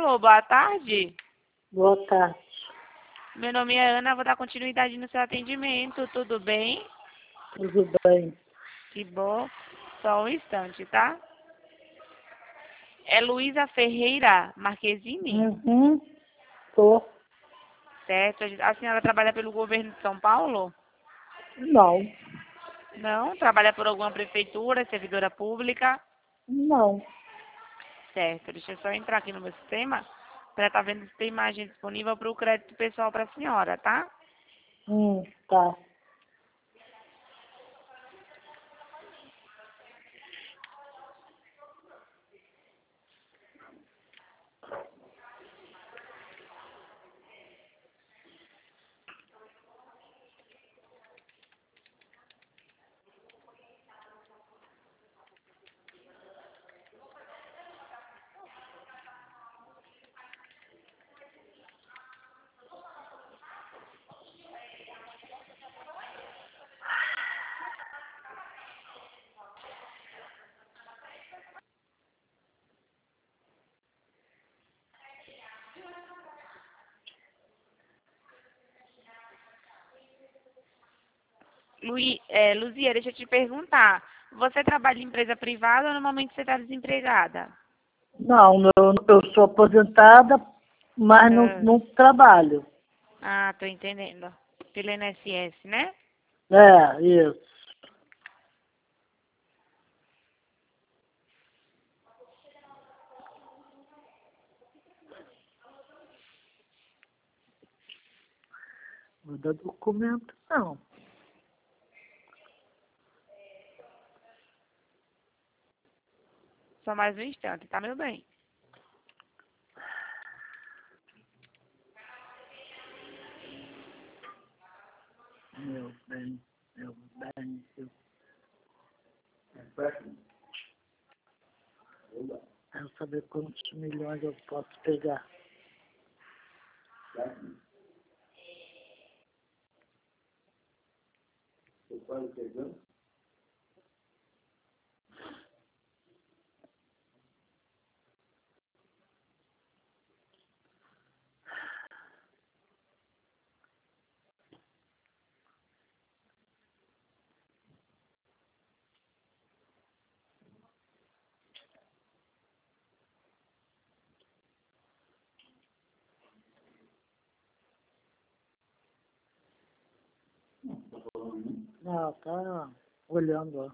Alô, boa tarde. Boa tarde. Meu nome é Ana, vou dar continuidade no seu atendimento. Tudo bem? Tudo bem? Que bom. Só um instante, tá? É Luísa Ferreira Marquezine, Tô. certo? A senhora trabalha pelo governo de São Paulo? Não. Não? Trabalha por alguma prefeitura, servidora pública? Não. Certo. Deixa eu só entrar aqui no meu sistema para estar vendo se tem imagem disponível para o crédito pessoal para a senhora, tá? Tá. Luzia, deixa eu te perguntar. Você trabalha em empresa privada ou normalmente você está desempregada? Não, eu sou aposentada, mas Ah, não trabalho. tô entendendo. Pelo INSS, né? É, isso. Vou dar documento, não. Só mais um instante, tá, meu bem? Meu bem, meu bem. Quero saber quantos milhões eu posso pegar. Não, tá olhando, ó.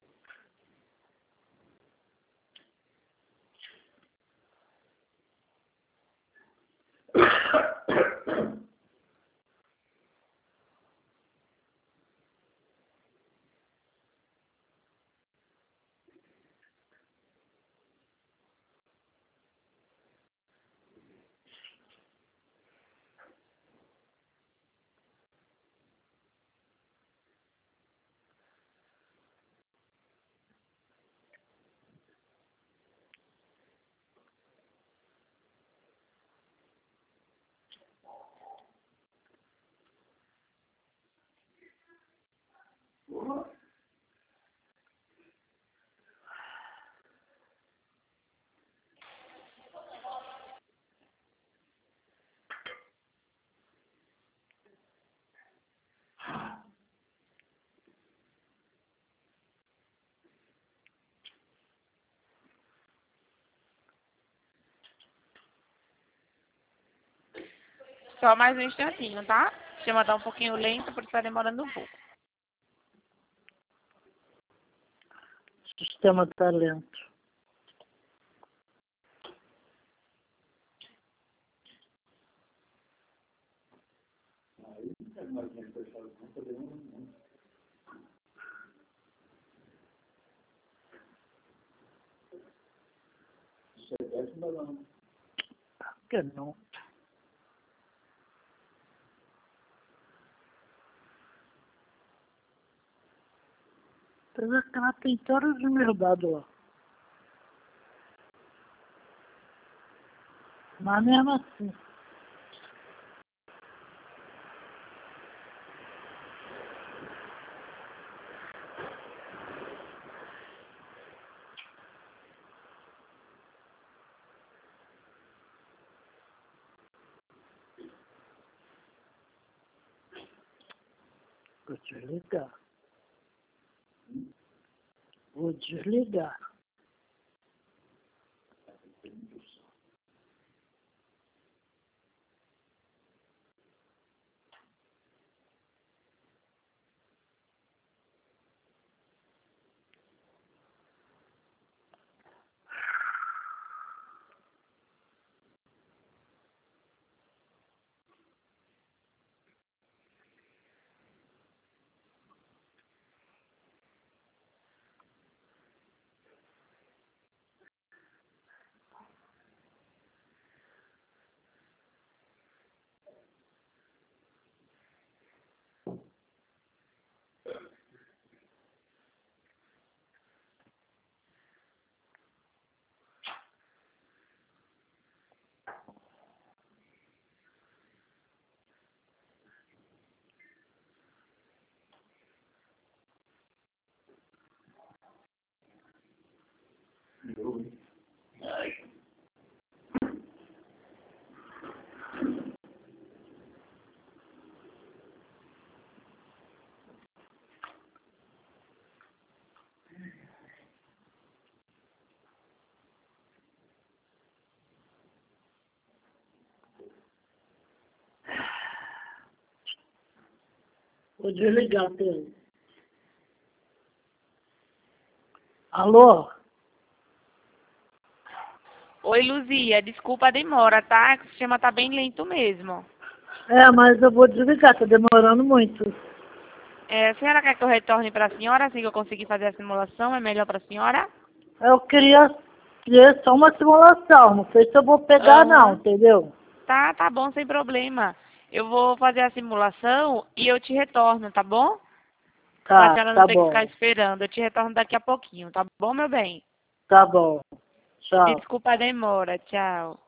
Só mais um instantinho, tá? Deixa eu mandar um pouquinho lento porque tá demorando um pouco. Sistema tá lento. Por que não? Apesar que ela tem todos os meus dados lá. Mas mesmo assim. Vou desligar. Vou desligar. Vou desligar, Pedro. Alô? Oi, Luzia, desculpa a demora, tá? O sistema tá bem lento mesmo. É, mas eu vou desligar, tá demorando muito. A senhora quer que eu retorne para a senhora assim que eu conseguir fazer a simulação? É melhor para a senhora? Eu queria só uma simulação, não sei se eu vou pegar não, Aham. entendeu? Tá bom, sem problema. Eu vou fazer a simulação e eu te retorno, tá bom? Pra Tá, senhora não tá ter que ficar bom, esperando. Eu te retorno daqui a pouquinho, tá bom, meu bem? tá bom. Tchau. Desculpa a demora. Tchau.